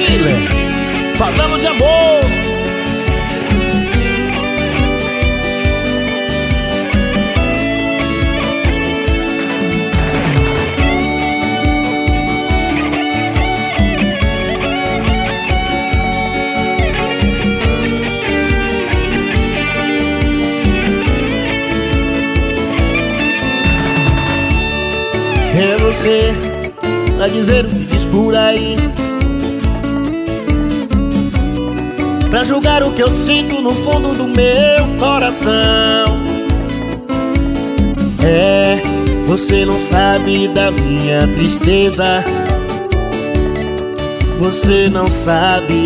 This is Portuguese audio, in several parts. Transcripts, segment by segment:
Killer, falando de amor. É você pra dizer o que diz por aí, pra julgar o que eu sinto no fundo do meu coração. É, você não sabe da minha tristeza, você não sabe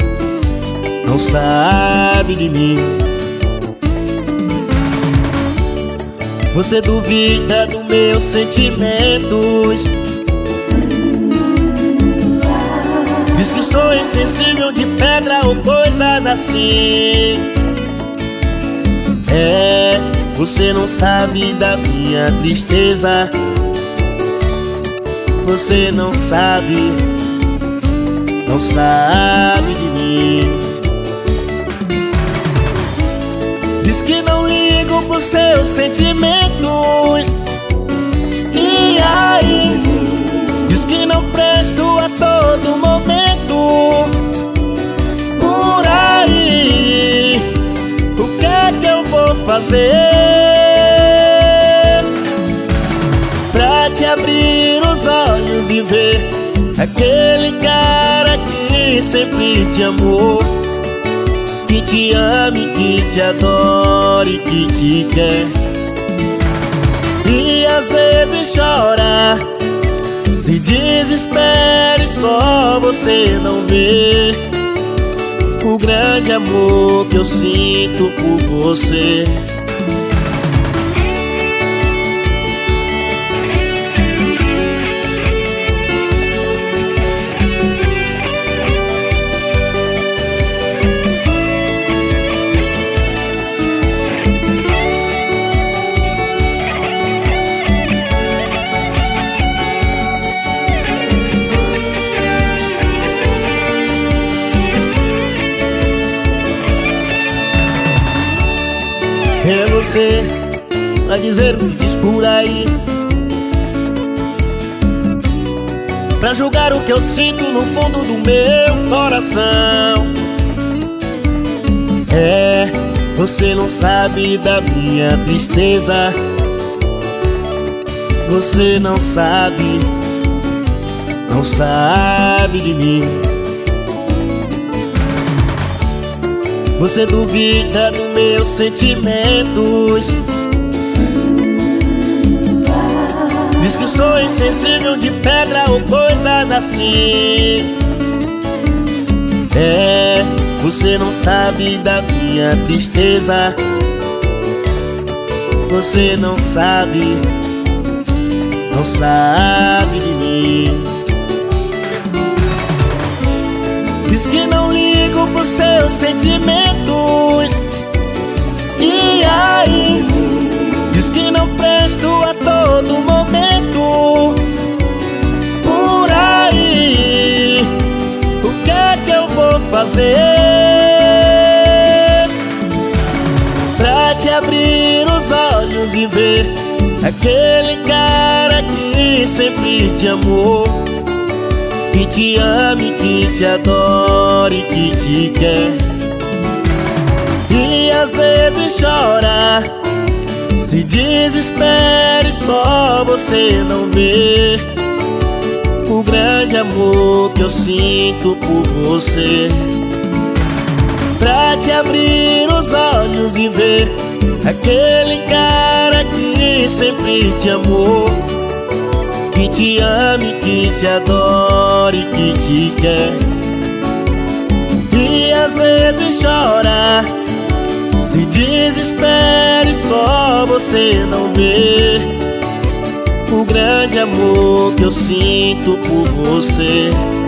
de mim. Você duvida dos meus sentimentos, diz que sou insensível de pedra ou coisas assim. É, você não sabe da minha tristeza, você não sabe de mim. Diz que não ligo pros seus sentimentos, e aí diz que não presto a todo momento. Por aí, o que é que eu vou fazer pra te abrir os olhos e ver aquele cara que sempre te amou, que te ame, que te adore, que te quer. E às vezes chora, se desespera e só você não vê o grande amor que eu sinto por você. É você pra dizer o que diz por aí, pra julgar o que eu sinto no fundo do meu coração. É, você não sabe da minha tristeza, você não sabe de mim. Você duvida dos meus sentimentos, diz que sou insensível de pedra ou coisas assim. É, você não sabe da minha tristeza, você não sabe de mim. Diz que não ligo pros seus sentimentos, e aí diz que não presto a todo momento. Por aí, o que é que eu vou fazer pra te abrir os olhos e ver aquele cara que sempre te amou, que te ame, que te adore, que te quer. E às vezes chora, se desespera e só você não vê o grande amor que eu sinto por você. Pra te abrir os olhos e ver aquele cara que sempre te amou, que te ame, que te adore, que te quer. E às vezes chora, se desespera e só você não vê o grande amor que eu sinto por você.